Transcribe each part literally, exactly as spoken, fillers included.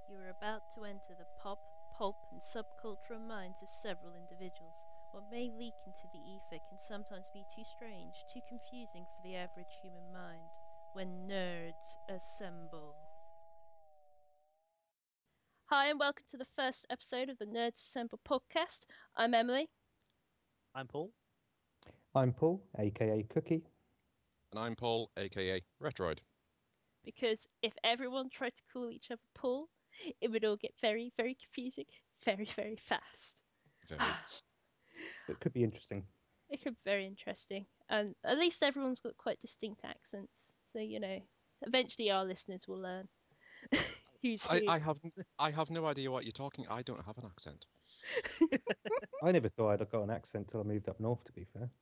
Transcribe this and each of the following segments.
You are about to enter the pop, pulp, and subcultural minds of several individuals. What may leak into the ether can sometimes be too strange, too confusing for the average human mind. When nerds assemble. Hi, and welcome to the first episode of the Nerds Assemble podcast. I'm Emily. I'm Paul. I'm Paul, aka Cookie. And I'm Paul, aka Retroid. Because if everyone tried to call each other Paul, it would all get very, very confusing, very, very fast. Very. It could be interesting. It could be very interesting. And at least everyone's got quite distinct accents. So, you know, eventually our listeners will learn who's who. I, I have I have no idea what you're talking. I don't have an accent. I never thought I'd got an accent till I moved up north, to be fair.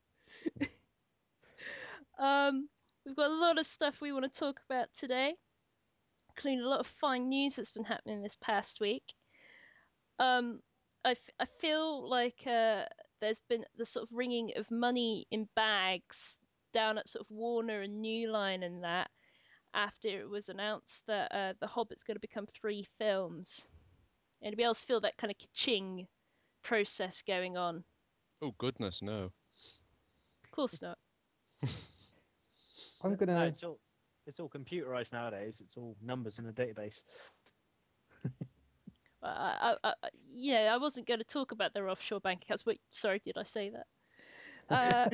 um, we've got a lot of stuff we want to talk about today, including a lot of fine news that's been happening this past week. Um, I, f- I feel like uh, there's been the sort of ringing of money in bags down at sort of Warner and New Line and that after it was announced that uh, The Hobbit's going to become three films. Anybody else feel that kind of ka-ching process going on? Oh, goodness, no. Of course not. I'm gonna. No, it's all it's all computerized nowadays. It's all numbers in a database. I, I, I, yeah, I wasn't going to talk about their offshore bank accounts, but sorry, did I say that? Uh,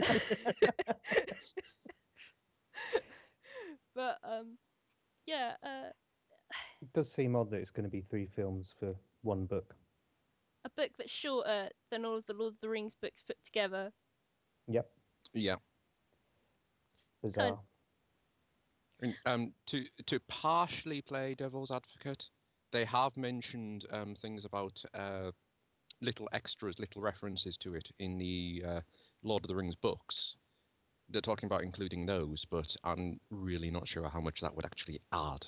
but um, yeah, uh, It does seem odd that it's going to be three films for one book. a book that's shorter than all of the Lord of the Rings books put together. Yep. Yeah. Bizarre. Kind And, um, to to partially play devil's advocate, they have mentioned um, things about uh, little extras, little references to it in the uh, Lord of the Rings books. They're talking about including those, but I'm really not sure how much that would actually add.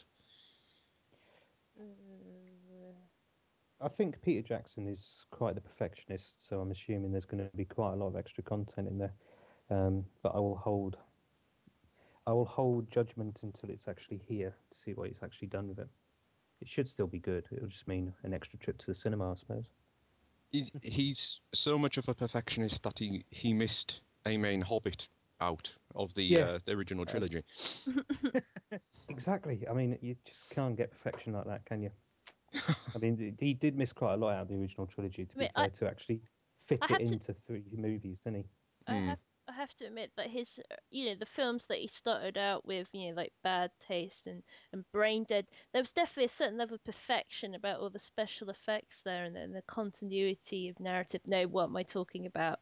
I think Peter Jackson is quite the perfectionist, so I'm assuming there's going to be quite a lot of extra content in there. Um, but I will hold, I will hold judgment until it's actually here to see what he's actually done with it. It should still be good. It'll just mean an extra trip to the cinema, I suppose. He's, he's so much of a perfectionist that he, he missed a main Hobbit out of the Yeah. uh, the original trilogy. Exactly. I mean, you just can't get perfection like that, can you? I mean, he did miss quite a lot out of the original trilogy, to be Wait, fair, I- to actually fit I it have to- into three movies, didn't he? I Hmm. have I have to admit that his, uh, you know, the films that he started out with, you know, like Bad Taste and, and Brain Dead, there was definitely a certain level of perfection about all the special effects there and then the continuity of narrative. No, what am I talking about?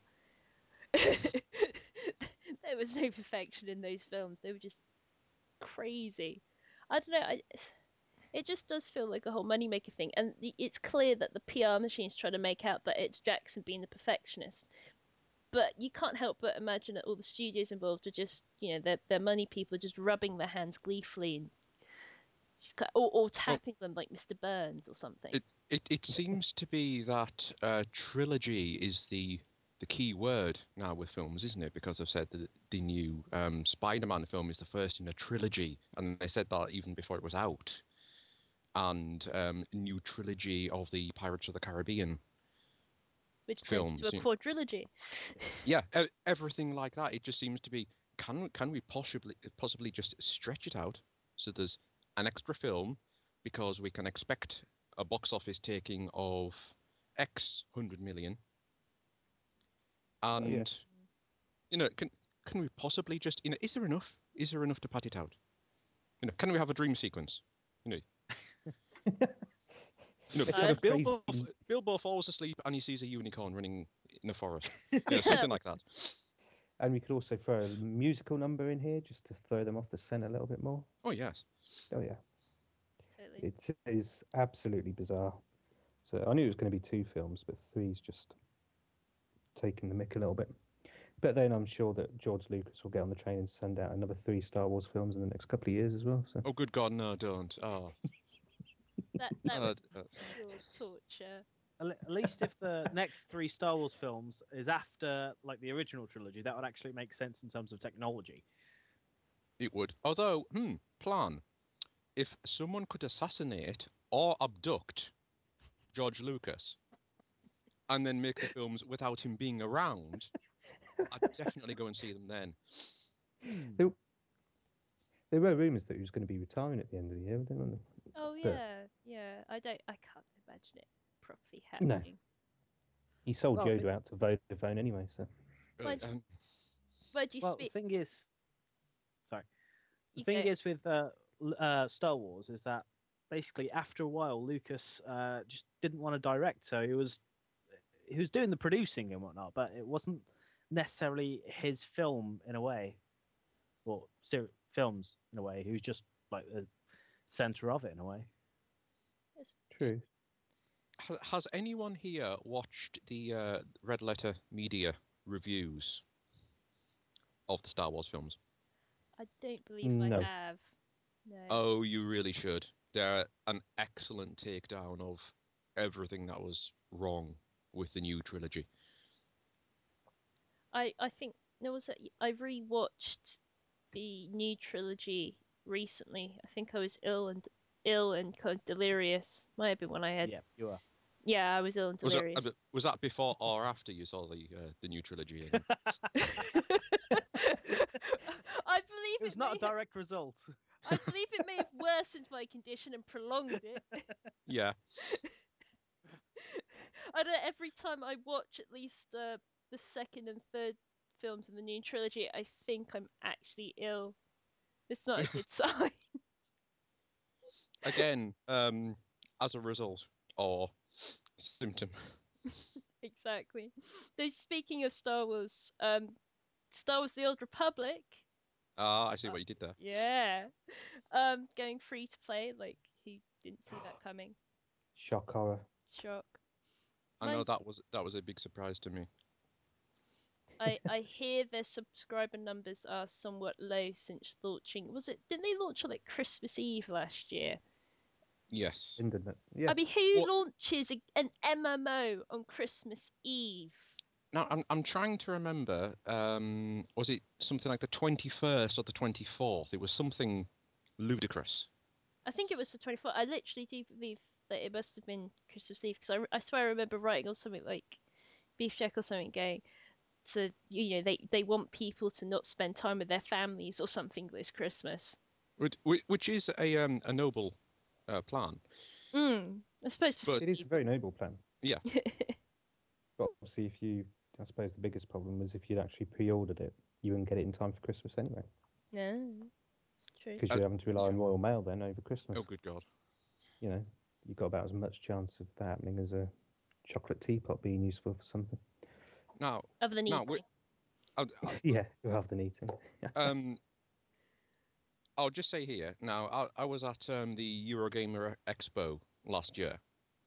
There was no perfection in those films. They were just crazy. I don't know. I, it just does feel like a whole moneymaker thing, and the- it's clear that the P R machine's trying to make out that it's Jackson being the perfectionist. But you can't help but imagine that all the studios involved are just, you know, their their money people are just rubbing their hands gleefully and just kind or, or tapping them like Mister Burns or something. It, it it seems to be that uh, trilogy is the the key word now with films, isn't it? Because I've said that the new um, Spider-Man film is the first in a trilogy, and they said that even before it was out. And um, new trilogy of the Pirates of the Caribbean. Which turned films, into a yeah. quadrilogy. Yeah, e- everything like that. It just seems to be. Can can we possibly possibly just stretch it out so there's an extra film because we can expect a box office taking of X hundred million, and yeah. you know, can can we possibly just you know, is there enough? Is there enough to pad it out? You know, can we have a dream sequence? You know. You know, It's got a Bilbo, face- Bilbo falls asleep and he sees a unicorn running in a forest. You know, something like that. And we could also throw a musical number in here just to throw them off the scent a little bit more. Oh yes. Oh, yeah. Totally. It is absolutely bizarre. So I knew it was going to be two films, but three's just taking the mick a little bit. But then I'm sure that George Lucas will get on the train and send out another three Star Wars films in the next couple of years as well. So Oh good God, no, don't. Oh. That that Uh, was uh, pure torture. At le- at least if the next three Star Wars films is after like the original trilogy, that would actually make sense in terms of technology. it would. Although, hmm, plan. If someone could assassinate or abduct George Lucas and then make the films without him being around, I'd definitely go and see them then. There, there were rumours that he was going to be retiring at the end of the year, didn't there? Oh But- yeah, yeah. I don't. I can't imagine it properly No. happening. He sold Well, I Yoda think- out to Vodafone anyway, so. Why'd you- Um, Where'd you Well, speak? the thing is, sorry. The You thing go. is with uh, L- uh, Star Wars is that basically after a while Lucas uh, just didn't want to direct, so he was he was doing the producing and whatnot, but it wasn't necessarily his film in a way, or ser- films in a way. He was just like the center of it in a way. Yes. True. ha- has anyone here watched the uh, Red Letter Media reviews of the Star Wars films? I don't believe No. I have. No. Oh, you really should. They're an excellent takedown of everything that was wrong with the new trilogy. I I think there was a, I rewatched the new trilogy recently. I think I was ill and ill and kind of delirious. Might have been when I had. Yeah, you are. Yeah, I was ill and Was that, delirious. uh, was that before or after you saw the uh, the new trilogy? again? I believe It was it not may a direct result. have, I believe it may have worsened my condition and prolonged it. Yeah. I don't. Every time I watch at least uh, the second and third films in the new trilogy, I think I'm actually ill. It's not a good sign. Again, um, as a result or symptom. Exactly. Though speaking of Star Wars, um, Star Wars: The Old Republic, Ah, I see what you did there. yeah, um, going free to play. Like he didn't see that coming. Shock horror. Shock. I know Mind- that was that was a big surprise to me. I I hear their subscriber numbers are somewhat low since launching. Was it? Didn't they launch on like Christmas Eve last year? Yes. Internet. Yeah. I mean, who What- launches a, an M M O on Christmas Eve? Now I'm I'm trying to remember. Um, was it something like the twenty-first or the twenty-fourth? It was something ludicrous. I think it was the twenty-fourth. I literally do believe that it must have been Christmas Eve because I, re- I swear I remember writing on something like Beef Jack or something going to, you know, they, they want people to not spend time with their families or something this Christmas. Which, which which is a um a noble uh, plan. Mm, I suppose for But- It is a very noble plan. Yeah. But obviously, if you, I suppose the biggest problem was if you'd actually pre-ordered it, you wouldn't get it in time for Christmas anyway, No, it's true. because Uh, you're having to rely on yeah. Royal Mail then over Christmas. Oh, good God. You know, you've got about as much chance of that happening as a chocolate teapot being useful for something. Now, Other than no, eating. we- I, Yeah, rather than eating. um, I'll just say here. Now, I, I was at um, the Eurogamer Expo last year,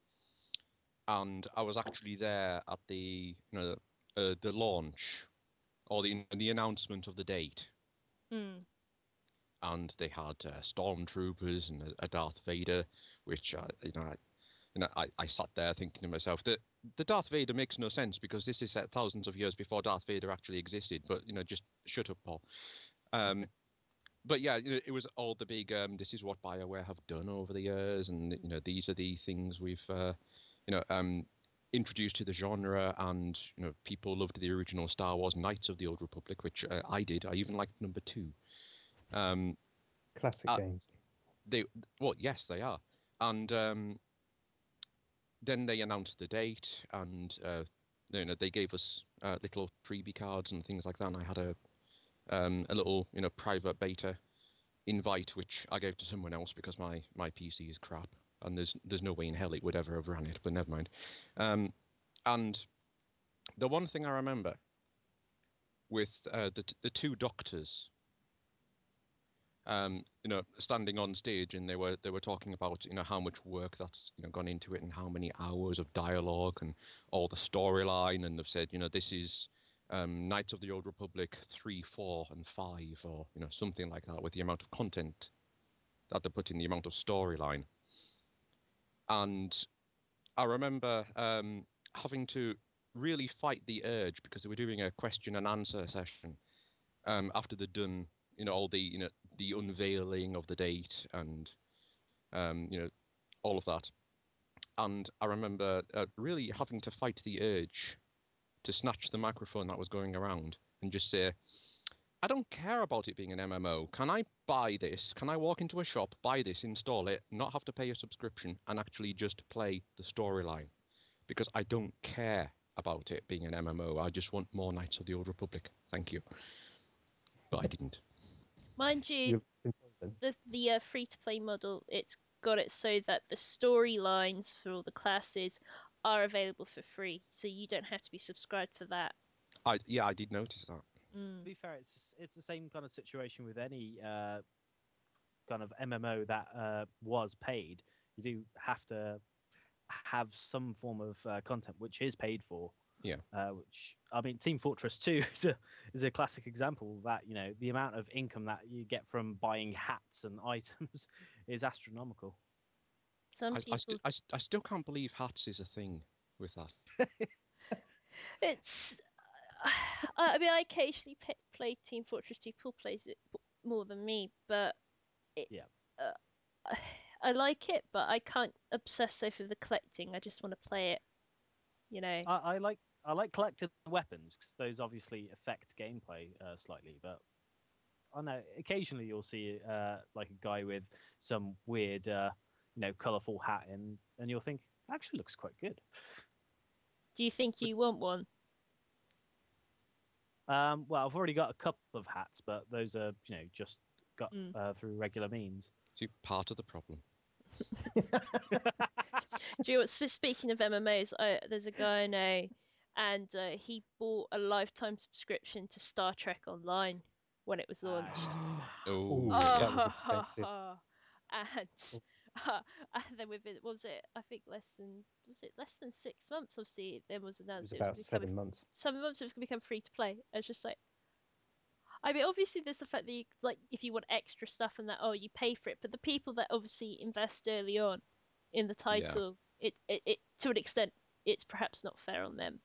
and I was actually there at the you know uh, the launch or the the announcement of the date, Mm. and they had uh, stormtroopers and a, a Darth Vader, which I, you know, I, you know, I, I sat there thinking to myself that the Darth Vader makes no sense because this is set thousands of years before Darth Vader actually existed. But you know, just shut up, Paul. Um, but yeah, you know, it was all the big. Um, this is what BioWare have done over the years, and you know, these are the things we've, uh, you know, um, introduced to the genre, and you know, people loved the original Star Wars Knights of the Old Republic, which uh, I did. I even liked number two. Um, Classic Uh, games. they well, yes, they are, and um, then they announced the date, and uh, you know, they gave us uh, little freebie cards and things like that. And I had a um, a little you know private beta invite, which I gave to someone else because my my P C is crap, and there's there's no way in hell it would ever have ran it. But never mind. Um, and the one thing I remember with uh, the t- the two doctors um, you know, standing on stage, and they were they were talking about you know how much work that's you know gone into it, and how many hours of dialogue, and all the storyline, and they've said you know this is um, Knights of the Old Republic three, four, and five, or you know something like that, with the amount of content that they put in, the amount of storyline. And I remember um, having to really fight the urge because they were doing a question and answer session um, after they'd done you know all the you know the unveiling of the date and um, you know all of that. And I remember uh, really having to fight the urge to snatch the microphone that was going around and just say, I don't care about it being an M M O. Can I buy this? Can I walk into a shop, buy this, install it, not have to pay a subscription, and actually just play the storyline? Because I don't care about it being an M M O. I just want more Knights of the Old Republic. Thank you. But I didn't. Mind you, You've been told then? the the uh, free to play model, it's got it so that the storylines for all the classes are available for free, so you don't have to be subscribed for that. I yeah, I did notice that. Mm. To be fair, it's it's the same kind of situation with any uh, kind of M M O that uh, was paid. You do have to have some form of uh, content which is paid for. Yeah. Uh, which I mean, Team Fortress two is a is a classic example of that. You know, the amount of income that you get from buying hats and items is astronomical. Some I, people, I, st- I, st- I still can't believe hats is a thing with that. it's. I I mean, I occasionally p- play Team Fortress two. Paul plays it b- more than me, but it. Yeah. Uh, I- I like it, but I can't obsess over the collecting. I just want to play it. You know. I, I like I like collecting weapons because those obviously affect gameplay uh, slightly. But I know occasionally you'll see uh, like a guy with some weird, uh, you know, colourful hat, and and you'll think actually looks quite good. Do you think you want one? Um, well, I've already got a couple of hats, but those are you know just got Mm. uh, through regular means. See, part of the problem. Do you know what? sp- Speaking of M M Os, I, there's a guy I know, and uh, he bought a lifetime subscription to Star Trek Online when it was launched. Oh, Ooh, yeah. that was expensive. and uh, and then within what was it? I think less than was it less than six months? Obviously, then was It announced was it was about gonna become seven months. seven months. It was going to become free to play. It's just like, I mean, obviously there's the fact that you, like if you want extra stuff and that, oh, you pay for it. But the people that obviously invest early on in the title, it, it it to an extent, it's perhaps not fair on them.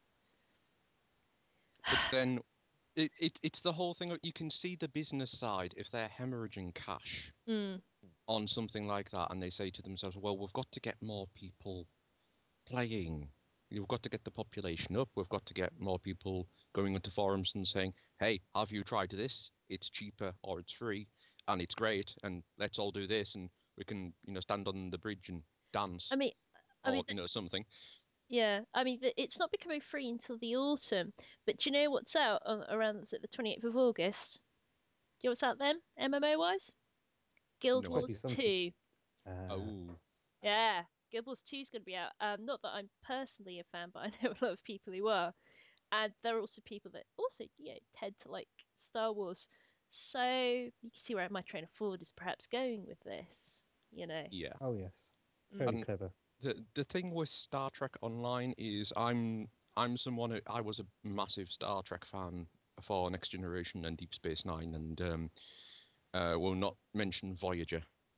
But then it, it it's the whole thing. of- You can see the business side if they're hemorrhaging cash Mm. on something like that, and they say to themselves, "Well, we've got to get more people playing. We've got to get the population up. We've got to get more people going into forums and saying, hey, have you tried this? It's cheaper or it's free, and it's great, and let's all do this, and we can, you know, stand on the bridge and dance, I mean, I or mean, you know, something." yeah, I mean, the- it's not becoming free until the autumn. But do you know what's out on, around was it the twenty-eighth of August? Do you know what's out then, M M O wise? Guild No. Wars twenty-something. two. Uh, Oh, Yeah, Guild Wars two is going to be out. Um, not that I'm personally a fan, but I know a lot of people who are. And there are also people that also, you know, tend to like Star Wars. So you can see where my train of thought is perhaps going with this, you know. yeah. oh yes, Mm. very And- clever. The the thing with Star Trek Online is I'm I'm someone who, I was a massive Star Trek fan for Next Generation and Deep Space Nine, and um, uh, will not mention Voyager.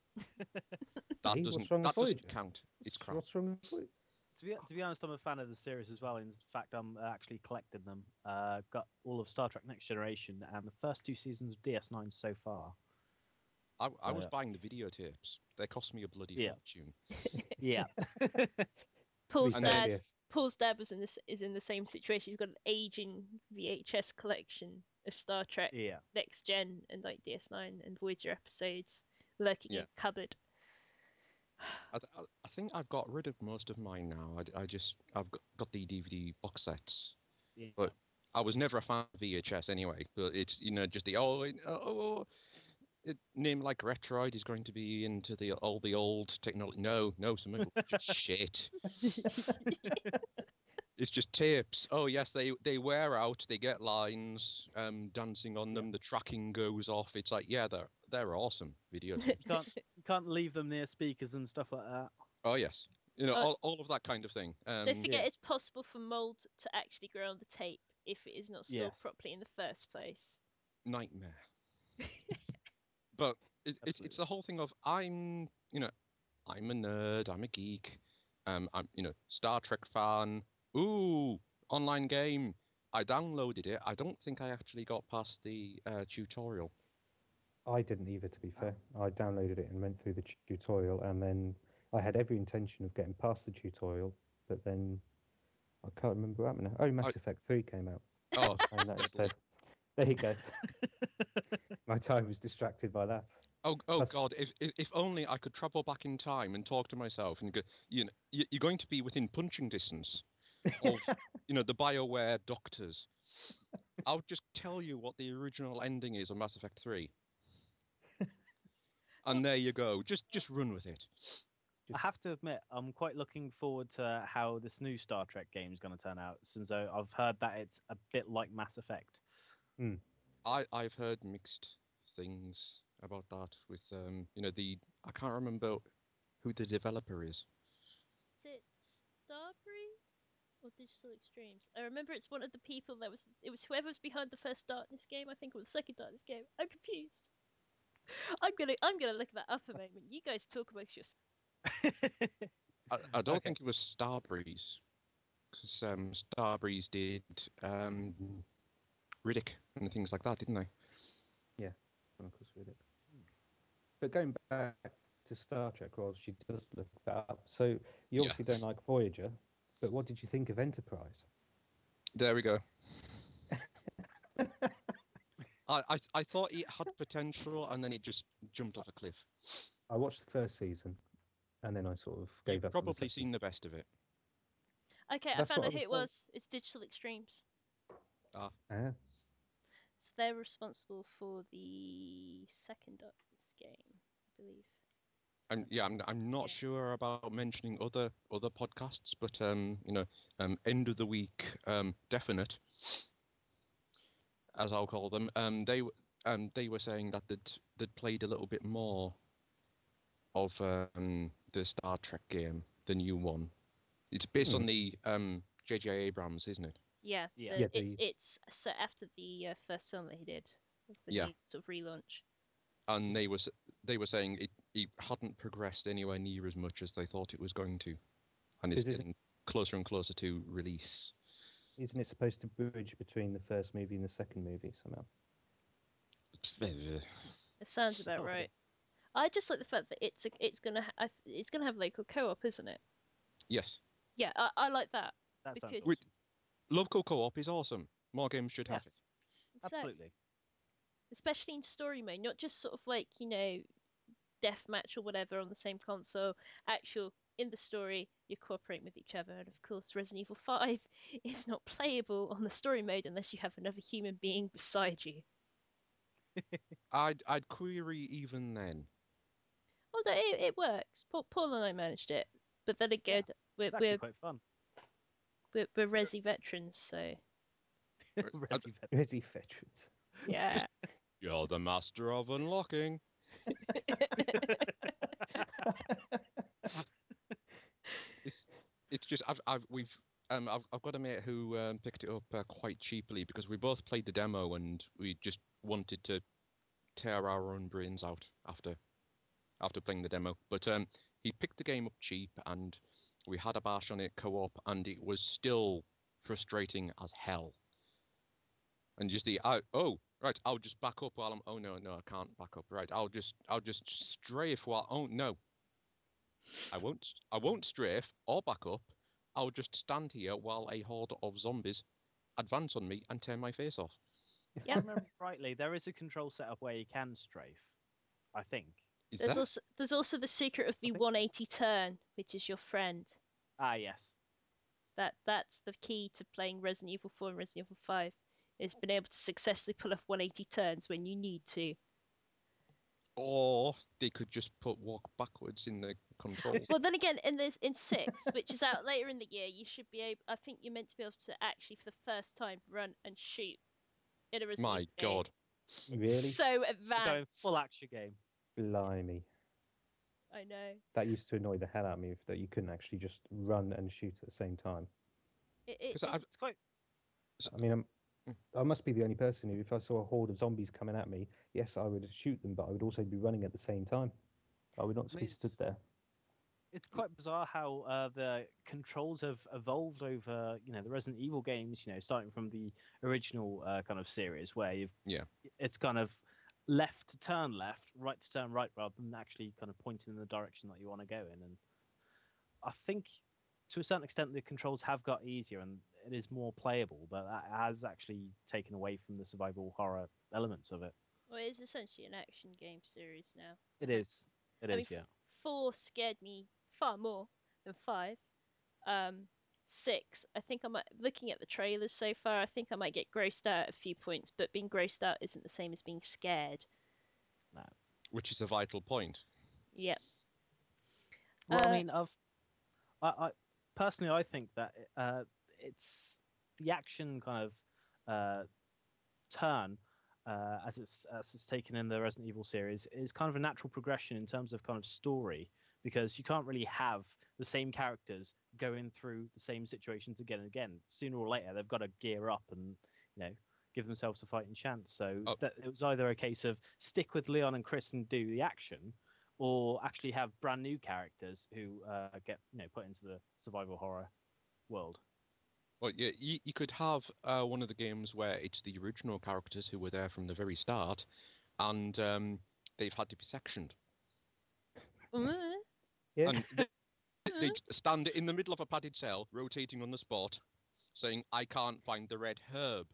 That Hey, doesn't what's wrong with that doesn't Voyager? count. It's What's- crap. What's wrong with it? To be to be honest, I'm a fan of the series as well. In fact, I'm actually collecting them. Uh, got all of Star Trek Next Generation and the first two seasons of D S nine so far. I, I was So- buying the videotapes. They cost me a bloody Yeah. fortune. Yeah. Paul's And then- dad, Yes. Paul's dad was in this is in the same situation. He's got an aging V H S collection of Star Trek Yeah. Next Gen and like D S nine and Voyager episodes lurking in Yeah. a cupboard. I, th- I- I think I've got rid of most of mine now. I, I just I've got, got the D V D box sets. Yeah. But I was never a fan of V H S anyway. But it's you know just the oh it- oh, oh it, name like Retroid is going to be into the all the old technology. No, no, some of it's just shit. It's just tapes. Oh yes, they they wear out. They get lines. Um, dancing on them. The tracking goes off. It's like yeah, they're they're awesome videos. You can't you can't leave them near speakers and stuff like that. Oh yes, you know Uh, all, all of that kind of thing. Um, Don't forget yeah. it's possible for mold to actually grow on the tape if it is not stored Yes. properly in the first place. nightmare. But it, it's it's the whole thing of I'm you know I'm a nerd. I'm a geek. Um, I'm you know Star Trek fan. Ooh, online game. I downloaded it. I don't think I actually got past the uh, tutorial. I didn't either, to be fair. I downloaded it and went through the tutorial, and then I had every intention of getting past the tutorial, but then I can't remember what happened. Oh, Mass I- Effect three came out. Oh, And that instead. There you go. My time was distracted by that. oh, oh That's- God! If, if if only I could travel back in time and talk to myself and go, you know, you- you're going to be within punching distance of, you know, the BioWare doctors. I'll just tell you what the original ending is on Mass Effect three. And there you go. Just just run with it. I have to admit, I'm quite looking forward to how this new Star Trek game is going to turn out, since I- I've heard that it's a bit like Mass Effect. I I've heard mixed things about that with um you know the I can't remember who the developer is. Is it Starbreeze or Digital Extremes? I remember it's one of the people that was. It was whoever was behind the first Darkness game, I think, or the second Darkness game. I'm confused. I'm gonna I'm gonna look that up a moment. You guys talk amongst yourselves. I, I don't Okay. think it was Starbreeze, because um, Starbreeze did um, Riddick and things like that, didn't they? Chronicles Riddick. But going back to Star Trek, while she does look that up, so you Yeah. obviously don't like Voyager, but what did you think of Enterprise? There we go. I, I I thought it had potential, and then it just jumped off a cliff. I watched the first season, and then I sort of gave You've up. on the probably second. seen the best of it. Okay, That's I found what I out who was it told. was. It's Digital Extremes. Ah, So they're responsible for the second Darkness game, I believe. I'm, yeah, I'm I'm not Yeah. sure about mentioning other other podcasts, but um, you know, um, end of the week, um, definite, as I'll call them. Um, they w- um they were saying that they'd they'd played a little bit more of um the Star Trek game, the new one. It's based Hmm. on the um J J Abrams, isn't it? Yeah, Yeah. the- Yeah, it's the- it's so after the uh, first film that he did, with the Yeah. new sort of relaunch. And Is- they were s- they were saying it, it hadn't progressed anywhere near as much as they thought it was going to, and it's Is this- getting closer and closer to release. Isn't it supposed to bridge between the first movie and the second movie somehow? It sounds about Okay. right. I just like the fact that it's a, it's gonna ha- I th- it's gonna have local co-op, isn't it? Yes, Yeah, I, I like that. That sounds Because- Wait, Local co-op is awesome. More games should have it. yes, Exactly. absolutely. Especially in story mode, not just sort of like, you know, deathmatch or whatever on the same console. Actual, in the story, you're cooperating with each other. And of course, Resident Evil five is not playable on the story mode unless you have another human being beside you. I'd I'd query even then. Although it, it works. Paul, Paul and I managed it. But then again, we're, It's actually we're, quite fun. we're, we're Resi veterans, so Resi Vet- Resi veterans. yeah. You're the master of unlocking. It's it's just I've I've we've um I've I've got a mate who um, picked it up uh, quite cheaply because we both played the demo and we just wanted to tear our own brains out after after playing the demo. But um he picked the game up cheap and we had a bash on it co-op and it was still frustrating as hell. And just the I, oh right, I'll just back up while I'm oh no no I can't back up right I'll just I'll just strafe while oh no I won't I won't strafe or back up. I'll just stand here while a horde of zombies advance on me and tear my face off. If Yeah. I remember rightly, there is a control setup where you can strafe. I think. Is There's that? also there's also the secret of the think so. one eighty turn, which is your friend. Ah, yes. That that's the key to playing Resident Evil four and Resident Evil five. Is being able to successfully pull off one eighty turns when you need to. Or they could just put walk backwards in the controls. Well, then again, in this in six, which is out later in the year, you should be able. I think you're meant to be able to actually, for the first time, run and shoot in a Resident My Evil game. God. It's Really? so We're advanced. going full action game. Blimey. I know. That used to annoy the hell out of me that you couldn't actually just run and shoot at the same time. It, it, 'Cause it- I've- It's quite. I mean, I'm, Mm. I must be the only person who, if I saw a horde of zombies coming at me, yes, I would shoot them, but I would also be running at the same time. I would not I mean, be stood it's- there. It's quite bizarre how uh, the controls have evolved over, you know, the Resident Evil games. You know, starting from the original uh, kind of series, where you've Yeah. it's kind of left to turn left, right to turn right, rather than actually kind of pointing in the direction that you want to go in. And I think to a certain extent the controls have got easier and it is more playable, but that has actually taken away from the survival horror elements of it. Well, it's essentially an action game series now. It is. It I is, mean, yeah. f- four scared me far more than five. Um, six, I think I might, looking at the trailers so far, I think I might get grossed out at a few points, but being grossed out isn't the same as being scared. No. Which is a vital point. Yep. Well, Uh, I mean, I've, I, I personally, I think that uh, it's the action kind of uh, turn uh, as it's as it's taken in the Resident Evil series is kind of a natural progression in terms of kind of story, because you can't really have the same characters going through the same situations again and again. Sooner or later, they've got to gear up and, you know, give themselves a fighting chance. So Oh. that it was either a case of stick with Leon and Chris and do the action, or actually have brand new characters who uh, get, you know, put into the survival horror world. Well, yeah, you, you could have uh, one of the games where it's the original characters who were there from the very start, and um, they've had to be sectioned. mm, Yeah. And they, they stand in the middle of a padded cell, rotating on the spot, saying, "I can't find the red herb."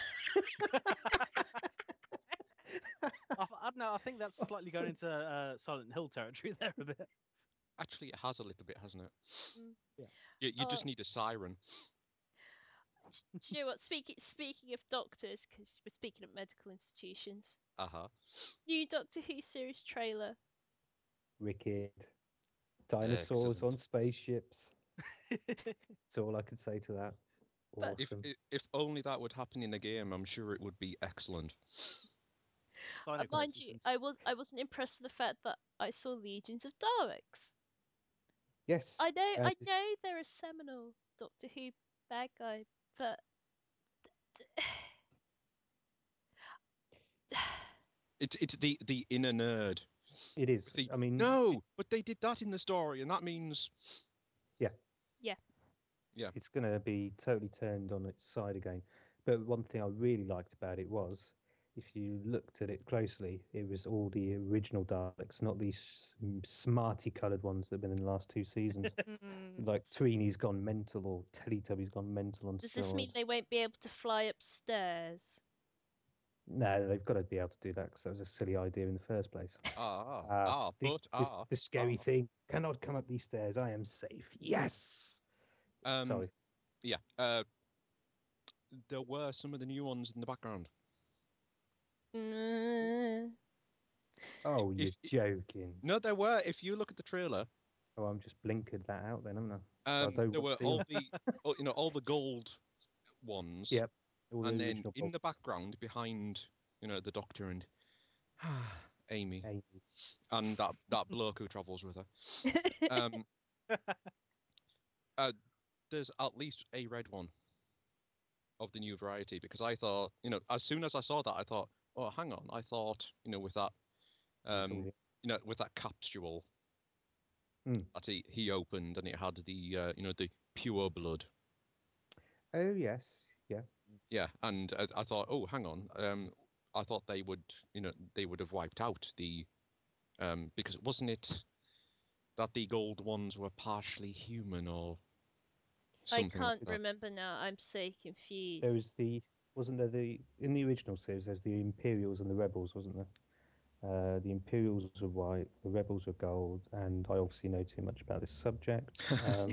I, I don't know. I think that's slightly going into uh, Silent Hill territory there a bit. Actually, it has a little bit, hasn't it? Mm. Yeah. You, you just Oh. need a siren. do you know what? Speaking speaking of doctors, because we're speaking of medical institutions, Uh-huh. new Doctor Who series trailer. Wicked. Dinosaurs Excellent. on spaceships. That's all I could say to that. But- If, Awesome. if if only that would happen in the game, I'm sure it would be excellent. Uh, Dino mind you, Crisis. I was I wasn't impressed with the fact that I saw Legions of Daleks. Yes. I know and I know they're a seminal Doctor Who bad guy, but It's it's the the inner nerd. It is. The- I mean, No, but they did that in the story, and that means it's going to be totally turned on its side again. But one thing I really liked about it was, if you looked at it closely, it was all the original Daleks, not these mm, smarty coloured ones that have been in the last two seasons. mm, Like Tweeny's gone mental or Teletubby's gone mental on does this steroids. mean they won't be able to fly upstairs? No, they've got to be able to do that because that was a silly idea in the first place. ah Ah, ah, this, but this, ah. this scary ah. thing cannot come up these stairs. I am safe. Yes. Um, Sorry. Yeah. Uh, there were some of the new ones in the background. Mm, Oh, you're if- joking. No, there were. If you look at the trailer, Oh, I'm just blinkered that out then, haven't I? um, don't there were want to. all the, all, you know, all the gold ones. Yep. All the And then original in the box. background, behind, you know, the Doctor and Amy, Amy. and that that bloke who travels with her. Um, uh, there's at least a red one of the new variety, because I thought, you know, as soon as I saw that, I thought, oh, hang on, I thought, you know, with that, That's all um, it- you know, with that capsule Hmm. that he, he opened, and it had the, uh, you know, the pure blood. Oh, yes. Yeah. Yeah, and I, I thought, oh, hang on, um, I thought they would, you know, they would have wiped out the, um, because wasn't it that the gold ones were partially human or I something? can't like that? remember now. I'm so confused. There was the. Wasn't there the. In the original series, there's the Imperials and the Rebels, wasn't there? Uh, the Imperials were white, the Rebels were gold, and I obviously know too much about this subject. Um,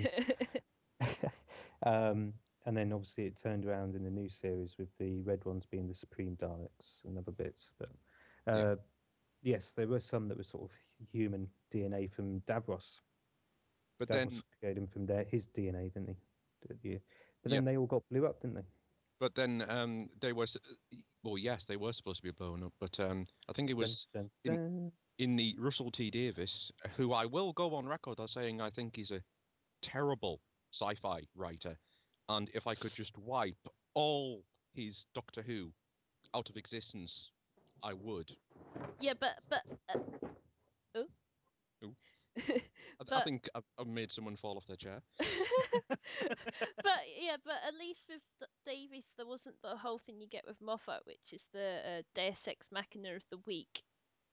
um, and then obviously it turned around in the new series with the red ones being the Supreme Daleks and other bits. But uh, Yeah. yes, there were some that were sort of human D N A from Davros. But Davros then, created him from there, his D N A, didn't he? Did you- But Yeah. then they all got blew up, didn't they? but then, um, they were, s- well, yes, they were supposed to be blown up, but um, I think it was Dun, in- dun, dun. in the Russell T Davis, who I will go on record as saying I think he's a terrible sci-fi writer, and if I could just wipe all his Doctor Who out of existence, I would. yeah, but but uh, oh. Ooh. I, I But- think I've, I've made someone fall off their chair. but yeah, but at least with D- Davies, there wasn't the whole thing you get with Moffat, which is the uh, Deus Ex Machina of the week.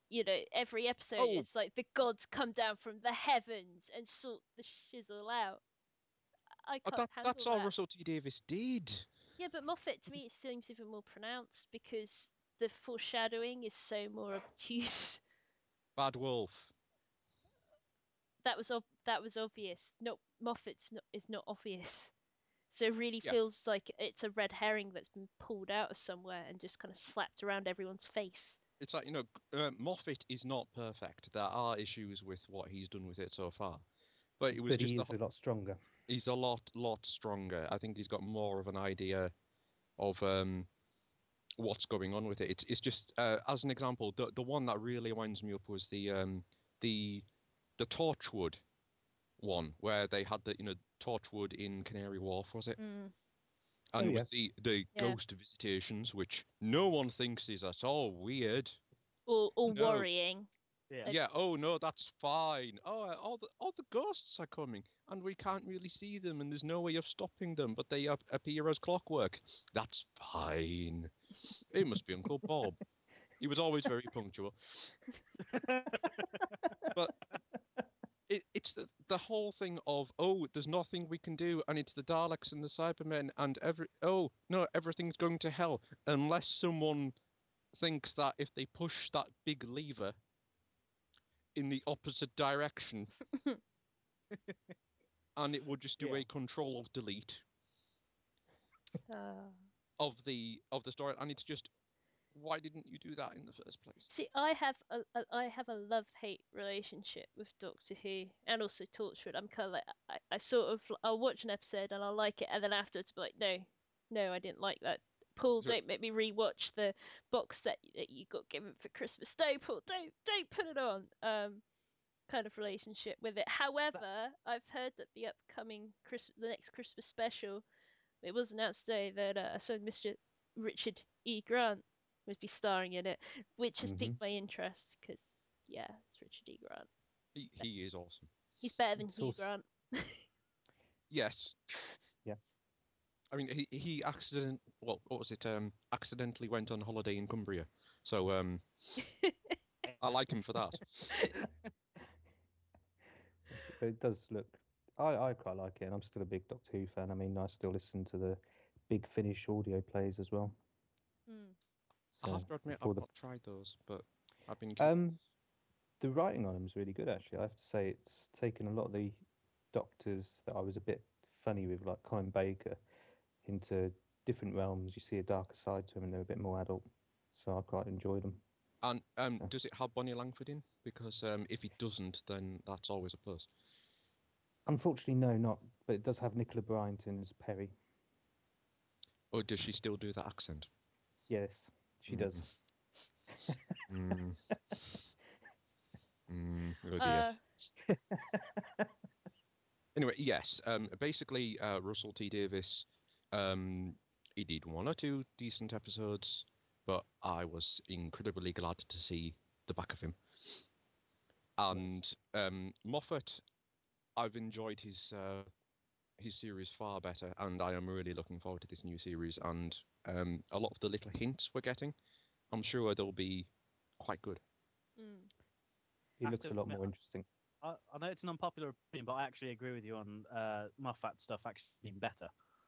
you know, every episode Oh. it's like the gods come down from the heavens and sort the shizzle out. I Oh, can't that, handle that's all that. Russell T Davies did. Yeah, but Moffat to me it seems even more pronounced because the foreshadowing is so more obtuse. Bad Wolf. That was ob- that was obvious. No, Moffat's not is not obvious. So it really Yeah. feels like it's a red herring that's been pulled out of somewhere and just kind of slapped around everyone's face. It's like, you know, uh, Moffat is not perfect. There are issues with what he's done with it so far. But it was But just he the is ho- a lot stronger. he's a lot, lot stronger. I think he's got more of an idea of um, what's going on with it. It's, it's just, uh, as an example, the the one that really winds me up was the um, the the Torchwood one, where they had the, you know, Torchwood in Canary Wharf, was it? Mm. And Oh, with the the Yeah. ghost visitations, which no one thinks is at all weird. Or or No. worrying. Yeah. Uh, Yeah, oh no, that's fine. Oh, uh, all the all the ghosts are coming, and we can't really see them, and there's no way of stopping them, but they ap- appear as clockwork. That's fine. It must be Uncle Bob. He was always very punctual. But it, it's the, the whole thing of, oh, there's nothing we can do, and it's the Daleks and the Cybermen, and every oh no, everything's going to hell unless someone thinks that if they push that big lever in the opposite direction, and it would just do Yeah. a control of delete uh, of the of the story, and it's just, why didn't you do that in the first place? See, I have a, a I have a love-hate relationship with Doctor Who and also Torchwood. I'm kind of like I, I sort of I'll watch an episode and I'll like it, and then afterwards be like, no, no, I didn't like that. Paul, So- don't make me rewatch the box set that you got given for Christmas. No, Paul, don't don't put it on. Um, kind of relationship with it. However, I've heard that the upcoming Chris the next Christmas special, it was announced today that uh, so Mister Richard E. Grant would be starring in it, which has Mhm. piqued my interest because yeah, it's Richard E. Grant. He he is awesome. He's better than It's Hugh also- Grant. Yes. Yeah. I mean, he he accident well, what was it? Um, accidentally went on holiday in Cumbria, so um, I like him for that. But it does look. I, I quite like it, and I'm still a big Doctor Who fan. I mean, I still listen to the Big Finish audio plays as well. Mm. I So, have to admit, before I've the- not tried those, but I've been. Um, the writing on them is really good, actually. I have to say, it's taken a lot of the doctors that I was a bit funny with, like Colin Baker, into different realms. You see a darker side to them, and they're a bit more adult. So I quite enjoy them. And um, Yeah. does it have Bonnie Langford in? Because um, if it doesn't, then that's always a plus. Unfortunately, no, not. But it does have Nicola Bryant in as Perry. Or does she still do that accent? Yes, she does. Mm. Mm, oh dear. Uh, Anyway, yes. Um, basically, uh, Russell T Davies, um, he did one or two decent episodes, but I was incredibly glad to see the back of him. And um, Moffat, I've enjoyed his uh, his series far better, and I am really looking forward to this new series. And um, a lot of the little hints we're getting, I'm sure they'll be quite good. mm. He Have looks to a lot admit, more interesting. I, I know it's an unpopular opinion, but I actually agree with you on uh, Moffat stuff actually being better.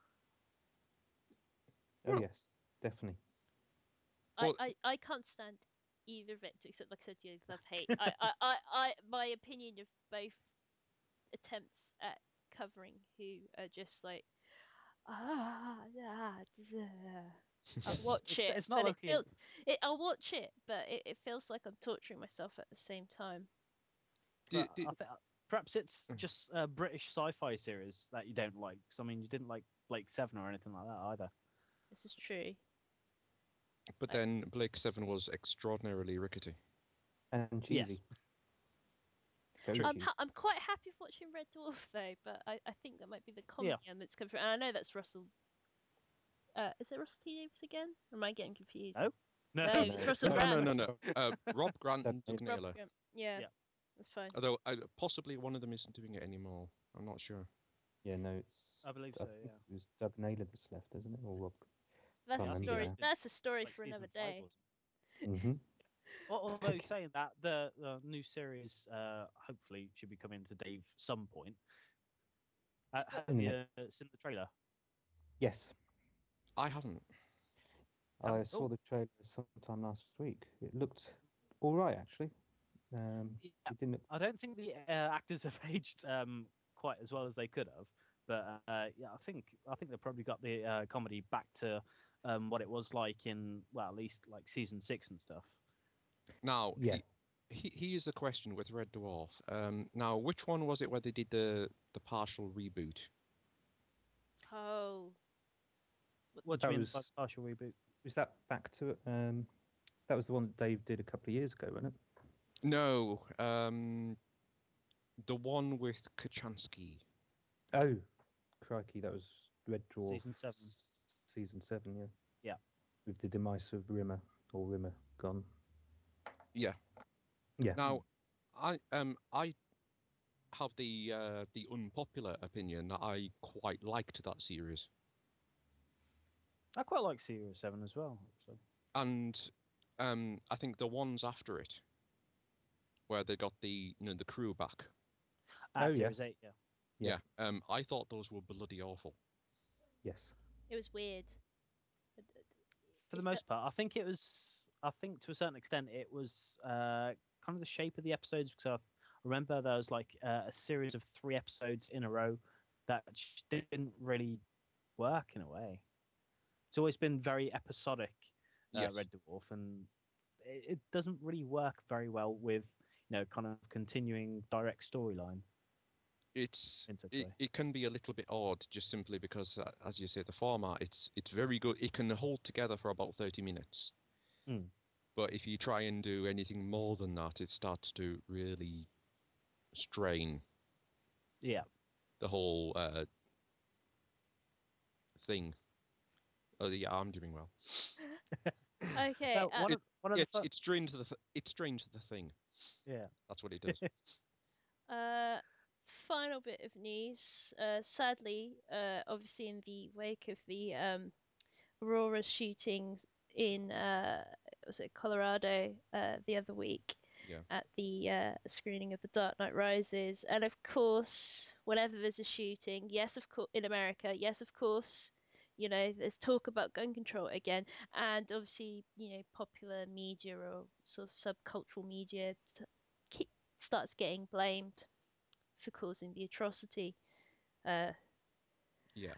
Oh yes, definitely. I, Well- I, I can't stand either of it, except like I said, you love hate. I, I, I, I, my opinion of both attempts at covering Who are just like, ah, ah, duh. I'll watch It's- it, it's not but looking- it feels, it, I'll watch it, but it, it feels like I'm torturing myself at the same time. Did- But did- I thi- perhaps it's Mm. just a British sci-fi series that you don't like. 'Cause, I mean, you didn't like Blake Seven or anything like that either. This is true. But then Blake Seven was extraordinarily rickety. And cheesy. Yes. Very I'm, cheesy. ha- I'm quite happy with watching Red Dwarf though, but I, I think that might be the comedy that's come through. And I know that's Russell. Uh, is it Russell T Davies again? Or am I getting confused? No. No, no, it's no. Russell No, Brand. no, no, no. Uh, Rob Grant and Doug Rob Rob Naylor. Grant. Yeah, Yeah. that's fine. Although uh, possibly one of them isn't doing it anymore. I'm not sure. Yeah, no, it's. I believe I so. think Yeah. it was Doug Naylor that's left, isn't it? Or Rob? That's a Can't story. remember. That's a story Like for season another five, day. wasn't Mm-hmm. Al- Although saying that, the, the new series uh, hopefully should be coming to Dave some point. Uh, have In the you uh, seen the trailer? Yes, I haven't. I Haven't- saw oh, the trailer sometime last week. It looked all right, actually. Um, yeah, it didn't. I don't think the uh, actors have aged um, quite as well as they could have, but uh, yeah, I think I think they probably got the uh, comedy back to um, what it was like in well, at least like season six and stuff. Now, Yeah. he, he, here's the question with Red Dwarf. Um, now, which one was it where they did the, the partial reboot? Oh, What do That you mean was- by partial reboot? Was that back to? Um, that was the one that Dave did a couple of years ago, wasn't it? No, um, the one with Kachansky. Oh, crikey, that was Red Dwarf. Season seven. s- Season seven, yeah. Yeah. With the demise of Rimmer, or Rimmer gone. Yeah. Yeah. Now, I um I have the uh, the unpopular opinion that I quite liked that series, I quite like Series Seven as well. So. and um I think the ones after it, where they got the you know the crew back, Ah, Oh, Series yes. Eight, yeah. Yeah. yeah, um I thought those were bloody awful. Yes. it was weird. For the It most part, I think it was. I think to a certain extent, it was uh, kind of the shape of the episodes because I remember there was like uh, a series of three episodes in a row that just didn't really work in a way. It's always been very episodic, uh, Yes. Red Dwarf, and it, it doesn't really work very well with you know kind of continuing direct storyline. It's In such it, way. it can be a little bit odd just simply because, uh, as you say, the format it's it's very good. It can hold together for about thirty minutes. Hmm. But if you try and do anything more than that, it starts to really strain Yeah. the whole uh, thing. Oh, yeah, I'm doing well. Okay, So uh, one of one of It's the fir- it's strained to the th- it's strained to the thing. yeah. That's what it does. Uh, final bit of news. Uh, sadly, uh, obviously in the wake of the um, Aurora shootings in uh, was it Colorado uh, the other week Yeah. at the uh, screening of The Dark Knight Rises, and of course, whenever there's a shooting, yes, of course, in America, yes, of course, you know, there's talk about gun control again, and obviously, you know, popular media or sort of subcultural media st- keep, starts getting blamed for causing the atrocity. Uh, Yeah.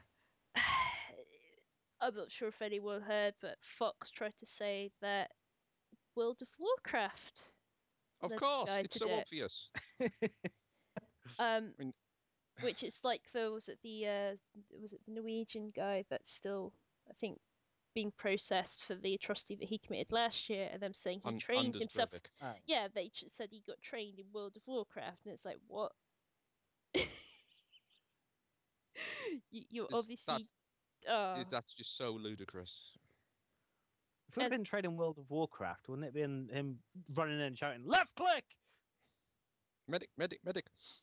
I'm not sure if anyone heard, but Fox tried to say that World of Warcraft, Of the course, guy it's to so do it. obvious. um, I mean- which it's like the was it the uh, was it the Norwegian guy that's still I think being processed for the atrocity that he committed last year, and them saying he An- trained Anders himself. Breivik. Ah, Yeah, they ch- said he got trained in World of Warcraft, and it's like what? you, you're Is obviously. that- Uh, That's just so ludicrous. If we'd And- been trading World of Warcraft, wouldn't it be in him running in and shouting left click? Medic, medic, medic.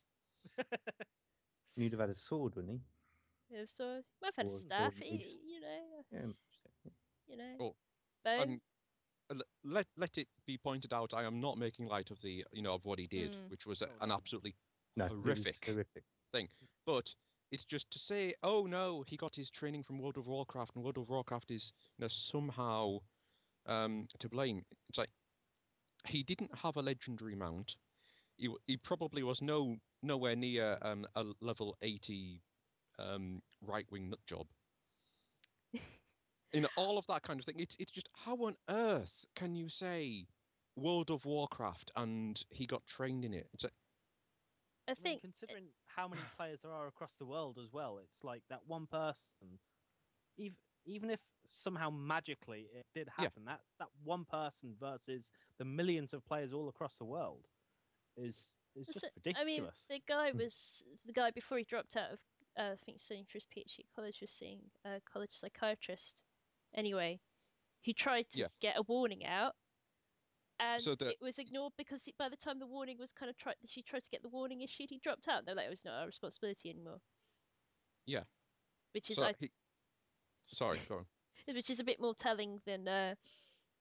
You'd have had a sword, wouldn't he? you know, so might have had a Or- or staff, they y- just- you know, Yeah. you know. Well, bow. Um, l- let let it be pointed out, I am not making light of the you know of what he did, Mm. which was a, Oh, an no. absolutely No, it was Horrific. horrific. But it's just to say, oh no, he got his training from World of Warcraft, and World of Warcraft is you know somehow um, to blame. It's like he didn't have a legendary mount. He w- he probably was no nowhere near um, a level eighty um, right wing nut job. You know all of that kind of thing. It's it's just how on earth can you say World of Warcraft and he got trained in it? It's like, I I mean, think considering how many players there are across the world as well, it's like that one person, even even if somehow magically it did Yeah. happen, that's that one person versus the millions of players all across the world is is just So, ridiculous. I mean, the guy Hmm. was the guy before he dropped out of, uh, I think, studying for his PhD at college, was seeing a college psychiatrist. Anyway, he tried to Yeah. s- get a warning out, and So the- it was ignored because he- by the time the warning was kind of tried, she tried to get the warning issued, he dropped out. They're like, it was not our responsibility anymore. Yeah. Which is, so I, he, sorry, go on. which is a bit more telling than uh,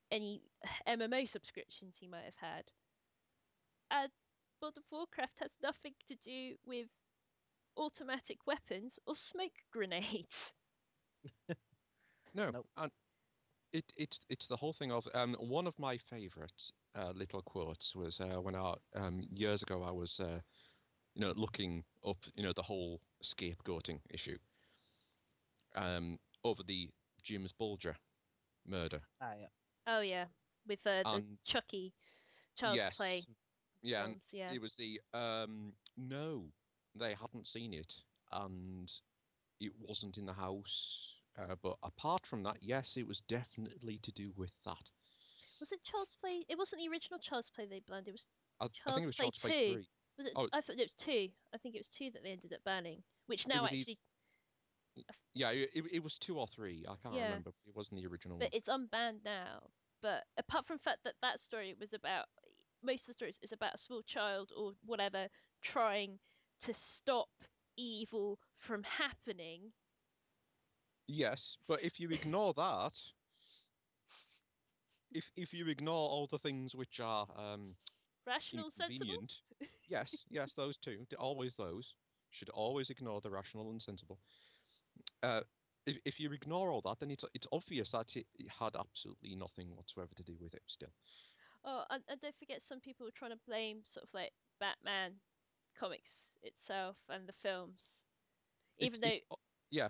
any M M O subscriptions he might have had. And World of Warcraft has nothing to do with automatic weapons or smoke grenades. No, Nope. and it it's it's the whole thing of um one of my favourite uh, little quotes was uh, when I um years ago I was uh, you know looking up you know the whole scapegoating issue um over the James Bulger murder. Ah, yeah. Oh yeah, with uh, the And Chucky Child's yes, Play yeah, and films. Yeah, it was the um no, they hadn't seen it, and it wasn't in the house. Uh, but apart from that, yes, it was definitely to do with that. was it Child's Play? It wasn't the original Child's Play they banned. It was I, I think it Child's was Play Child's Play two. three. Was it? Oh, I thought it was two. I think it was two that they ended up banning, which it now was e- actually, yeah, it, it it was two or three. I can't yeah, remember. It wasn't the original but one. it's unbanned now. But apart from the fact that that story was about, most of the stories is about a small child or whatever trying to stop evil from happening. Yes, but if you ignore that, if if you ignore all the things which are um Rational, sensible. inconvenient, yes, yes, those two, th- always those. Should always ignore the rational and sensible. Uh, if if you ignore all that, then it's it's obvious that it, it had absolutely nothing whatsoever to do with it. Still, Oh, and, and don't forget, some people were trying to blame sort of like Batman comics itself and the films, it, even though it's o- yeah.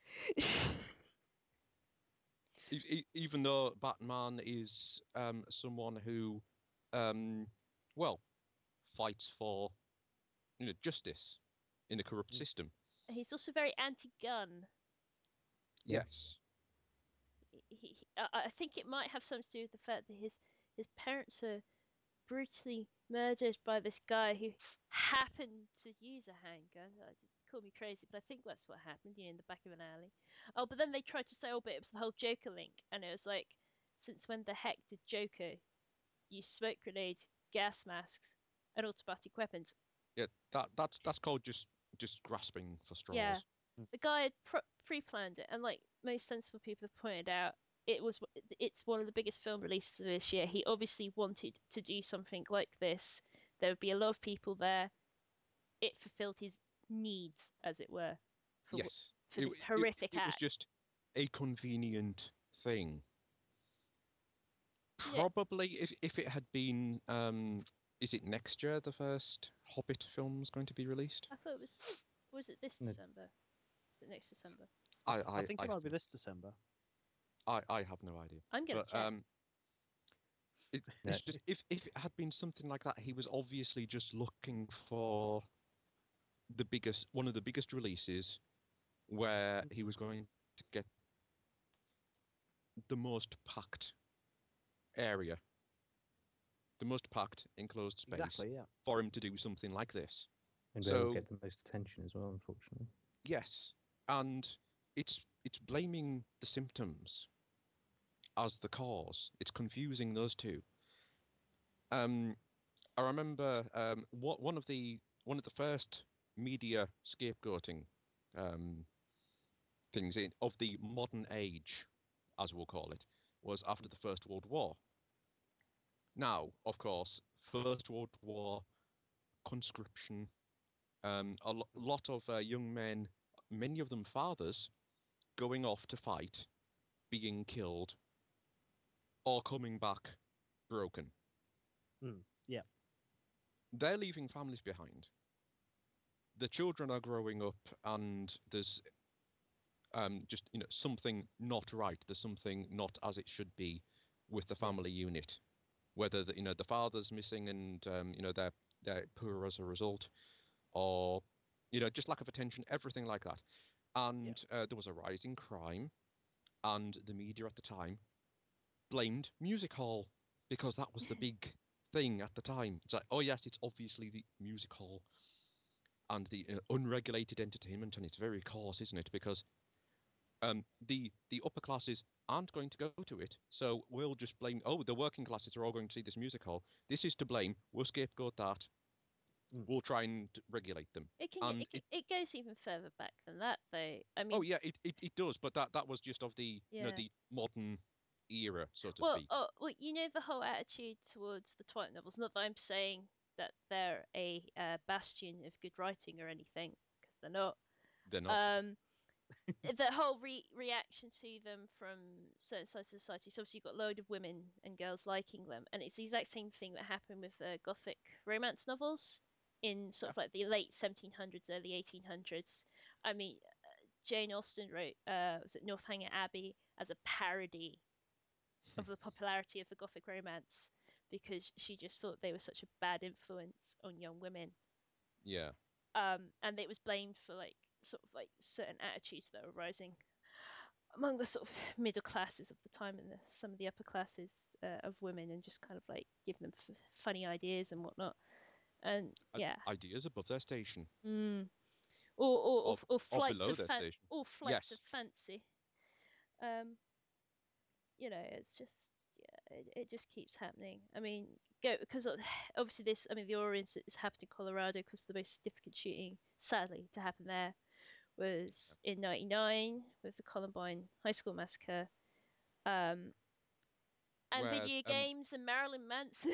E- e- even though Batman is um someone who, um, well, fights for you know justice in a corrupt Mm. system. he's also very anti-gun. Yeah. Yes. He, he, I, I think it might have something to do with the fact that his his parents were brutally murdered by this guy who happened to use a handgun. Uh, just call me crazy, but I think that's what happened, you know, in the back of an alley. Oh, but then they tried to say, oh, but it was the whole Joker link, and it was like, since when the heck did Joker use smoke grenades, gas masks, and automatic weapons? Yeah. That that's that's called just just grasping for Yeah, straws. the guy had pro- pre-planned it, and like most sensible people have pointed out, it was it's one of the biggest film releases of this year. He obviously wanted to do something like this. There would be a lot of people there. It fulfilled his needs, as it were, for Yes. for It, this it horrific it was act. just a convenient thing. Yeah. Probably if if it had been um is it next year the first Hobbit film's going to be released? I thought it was. Was it this No. December? Was it next December? I I I think I, it might be this December. I, I have no idea. I'm gonna But check. um it, Yeah. it's just if if it had been something like that, he was obviously just looking for the biggest one of the biggest releases where he was going to get the most packed area, the most packed enclosed space Exactly, yeah. for him to do something like this. And they'll So- get the most attention as well, unfortunately. Yes, and it's it's blaming the symptoms as the cause. It's confusing those two. Um, I remember um, what one of the one of the first media scapegoating um, things in, of the modern age, as we'll call it, was after the First World War. Now, of course, First World War, conscription, um, a lo- lot of uh, young men, many of them fathers, going off to fight, being killed, or coming back broken. Mm, yeah. They're leaving families behind. The children are growing up, and there's um, just you know something not right. There's something not as it should be with the family unit. Whether the, you know the father's missing and um, you know they're they're poor as a result, or you know just lack of attention, everything like that. And uh, there was a rise in crime, and the media at the time blamed music hall because that was the big thing at the time. It's like, oh yes, it's obviously the music hall and the uh, unregulated entertainment, and it's very coarse, isn't it? Because um, the the upper classes aren't going to go to it, so we'll just blame. Oh, the working classes are all going to see this music hall. This is to blame. We'll scapegoat that. Mm. We'll try and regulate them. It can, and it, can it goes even further back than that, though. I mean, Oh yeah, it, it, it does, but that, that was just of the you know Yeah. the modern era, so to Well, speak. oh, well, you know the whole attitude towards the Twilight novels. Not that I'm saying that they're a uh, bastion of good writing or anything, because they're not. They're not. Um, the whole re- reaction to them from certain sides of society. So obviously you've got a load of women and girls liking them, and it's the exact same thing that happened with uh, Gothic romance novels in sort of like the late seventeen hundreds, early eighteen hundreds. I mean, Jane Austen wrote, uh, was it Northanger Abbey as a parody of the popularity of the Gothic romance because she just thought they were such a bad influence on young women. Yeah. Um, and it was blamed for like sort of like certain attitudes that were rising among the sort of middle classes of the time and the, some of the upper classes uh, of women, and just kind of like giving them f- funny ideas and whatnot. And yeah, Ideas above their station. mm. or, or, or, Or- or or flights below of their fan- station. or flights Yes. of fancy. Um, you know, it's just yeah, it, it just keeps happening. I mean, go because obviously this. I mean, the Orient is happened in Colorado because the most significant shooting, sadly, to happen there was in ninety-nine with the Columbine High School massacre. Um, and Where, video um, games and Marilyn Manson.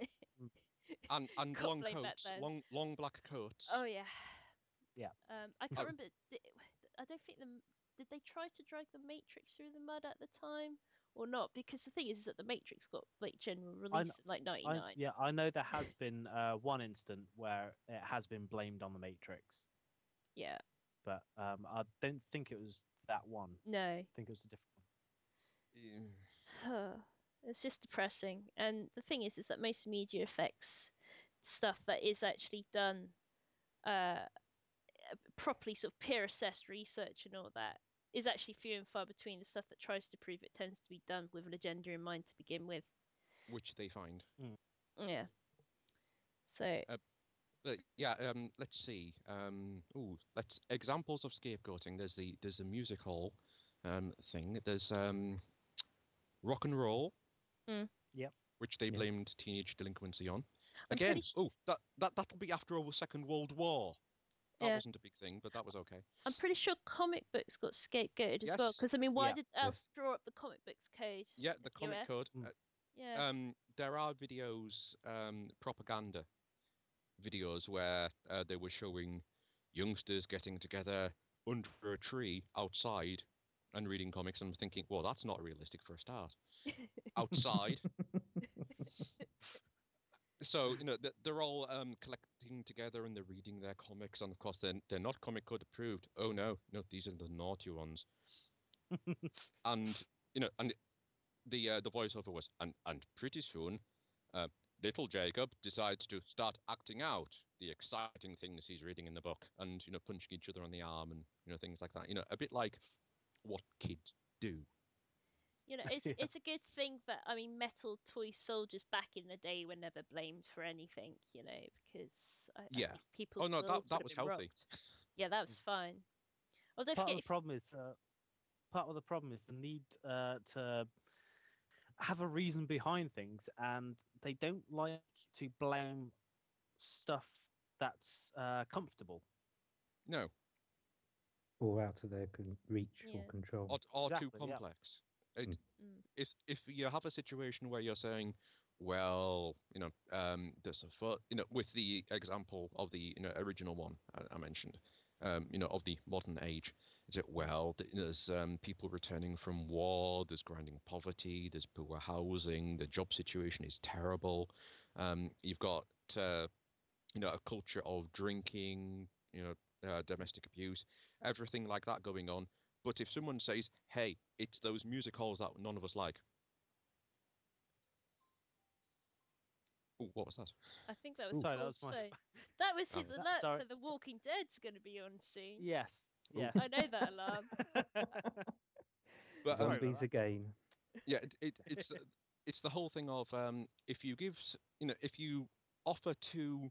and and Got long blamed back coats, then. long long black coats. Oh yeah. Yeah. Um, I can't remember. Did, I don't think the did they try to drag the Matrix through the mud at the time or not? Because the thing is, is that the Matrix got like general release in like I, ninety-nine. yeah, I know there has been uh, one instant where it has been blamed on the Matrix, Yeah. but um, I don't think it was that one. No. I think it was a different one. Yeah. It's just depressing. And the thing is, is that most media effects stuff that is actually done, uh, properly sort of peer assessed research and all that is actually few and far between. The stuff that tries to prove it tends to be done with an agenda in mind to begin with. Which they find. Yeah. So. Uh, but yeah. Um. Let's see. Um. Ooh. Let's examples of scapegoating. There's the there's a music hall, um thing. There's um, rock and roll. Mm. Yep. Which they Yeah. blamed teenage delinquency on. I'm Again. pretty s- Oh, that that that'll be after the Second World War. That Yeah. wasn't a big thing, but that was okay. I'm pretty sure comic books got scapegoated as well. Yes. Because I mean, why Yeah. did else draw up the comic books code? Yeah, the comic U S? code. Mm. Uh, Yeah. um, there are videos, um, propaganda videos where uh, they were showing youngsters getting together under a tree outside and reading comics, and I'm thinking, well, that's not realistic for a start. Outside. So, you know, th- they're all um, collecting together and they're reading their comics, and of course, they're, they're not comic code approved. Oh, no, no, these are the naughty ones. And, you know, and the uh, the voiceover was, and, and pretty soon, uh, little Jacob decides to start acting out the exciting things he's reading in the book and, you know, punching each other on the arm and, you know, things like that. You know, a bit like what kids do. You know, it's Yeah. it's a good thing that I mean, metal toy soldiers back in the day were never blamed for anything. You know, because I, I Yeah. think people's Oh, no, that- worlds that would have was been healthy. rocked. Yeah, that was fine. Oh, don't Part forget of the if problem is uh, part of the problem is the need uh, to have a reason behind things, and they don't like to blame stuff that's uh, comfortable. No, Or out of their con- reach Yeah. or control. or, or too Exactly, yeah. complex. It, Mm. if if you have a situation where you're saying, well, you know, um, there's a fo- you know, with the example of the you know original one I, I mentioned, um, you know, of the modern age, is it well, th- there's um, people returning from war, there's grinding poverty, there's poor housing, the job situation is terrible, um, you've got uh, you know a culture of drinking, you know, uh, domestic abuse, everything like that going on. But if someone says, hey, it's those music halls that none of us like. Oh, what was that? I think that was Sorry, that Paul's was my. phone. That was Oh. his That- alert sorry. for The Walking Dead's going to be on soon. Yes. Yes. I know that alarm. But Sorry um, about Zombies that. again. yeah, it, it, it's the- it's the whole thing of um, if you give s- you know if you offer two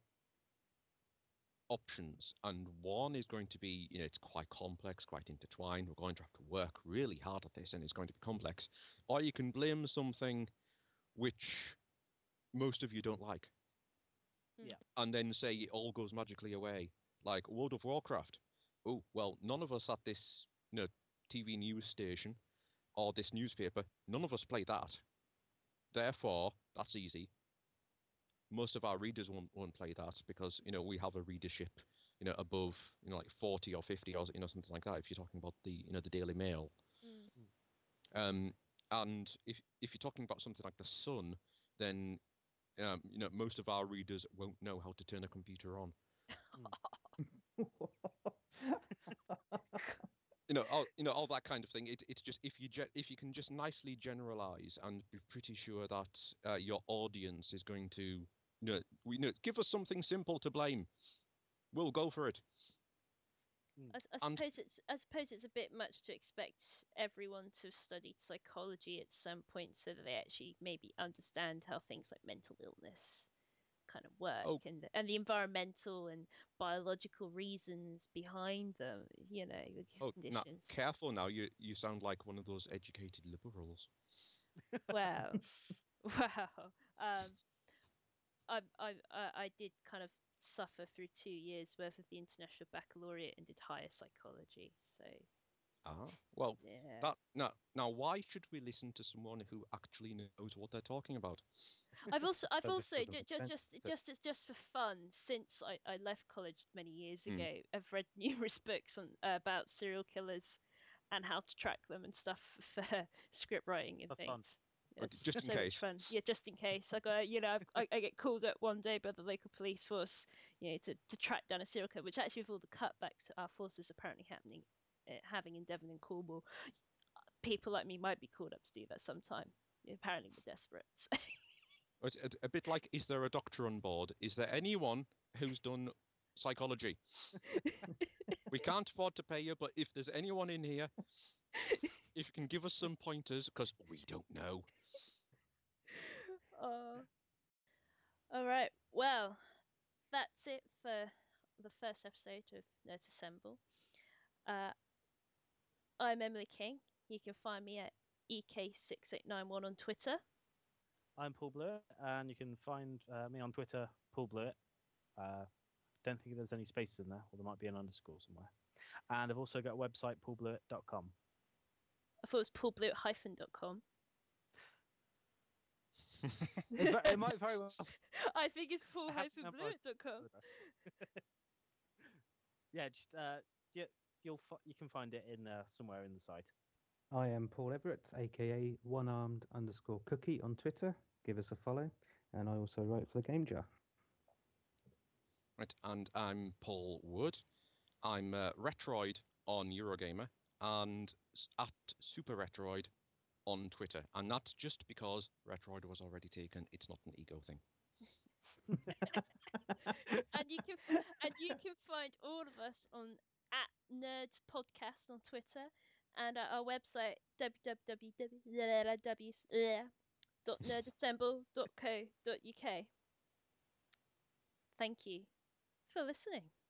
options and one is going to be you know it's quite complex, quite intertwined. We're going to have to work really hard at this, and it's going to be complex. Or you can blame something which most of you don't like. Yeah. And then say it all goes magically away, like World of Warcraft. Oh well, none of us at this you know T V news station or this newspaper. None of us play that. Therefore, that's easy. Most of our readers won't, won't play that because, you know, we have a readership, you know, above, you know, like forty or fifty or, you know, something like that, if you're talking about the, you know, the Daily Mail. Mm. Um, and if if you're talking about something like The Sun, then, um, you know, most of our readers won't know how to turn a computer on. You know, all, you know, all that kind of thing. It, it's just if you ge- if you can just nicely generalize and be pretty sure that uh, your audience is going to, you know, we you know, give us something simple to blame, we'll go for it. I, I And- suppose it's I suppose it's a bit much to expect everyone to have studied psychology at some point so that they actually maybe understand how things like mental illness kind of work Oh. and and the environmental and biological reasons behind them, you know, the Oh, now, conditions. careful now. You you sound like one of those educated liberals. Wow. Wow. Um, I, I, I I did kind of suffer through two years worth of the International Baccalaureate and did higher psychology. So, Ah, well, yeah. that now now why should we listen to someone who actually knows what they're talking about? I've also, I've So this also, doesn't ju- make ju- sense, just, does it? just, as just for fun, since I, I left college many years Hmm. ago, I've read numerous books on uh, about serial killers and how to track them and stuff for script writing and For fun. things. Okay, It's just in so case. much fun. Yeah, just in case. I got, you know, I've, I, I get called up one day by the local police force, you know, to, to track down a serial killer, which actually with all the cutbacks our forces apparently happening, uh, having in Devon and Cornwall, people like me might be called up to do that sometime. Apparently we're desperate. So. It's a, a bit like, is there a doctor on board? Is there anyone who's done psychology? We can't afford to pay you, but if there's anyone in here, if you can give us some pointers, because we don't know. Uh, all right. Well, that's it for the first episode of Nerds Assemble. Uh, I'm Emily King. You can find me at E K six eight nine one on Twitter. I'm Paul Blewett, and you can find uh, me on Twitter, Paul Blewett. Uh, don't think there's any spaces in there, or there might be an underscore somewhere. And I've also got a website, paul blewett dot com. I thought it was paul blewett dot com. It, ver- it might very well. I think it's paul I haven't blewett memorised dot com. Yeah, just uh, yeah, you'll fi- you can find it in uh, somewhere in the site. I am Paul Everett, aka one armed underscore cookie on Twitter. Give us a follow. And I also write for the Game Jar. Right, and I'm Paul Wood. I'm uh, Retroid on Eurogamer and s- at Super Retroid on Twitter. And that's just because Retroid was already taken. It's not an ego thing. and you can and you can find all of us on at Nerds Podcast on Twitter and at our website w w w dot nerd assemble dot co dot u k. Thank you for listening.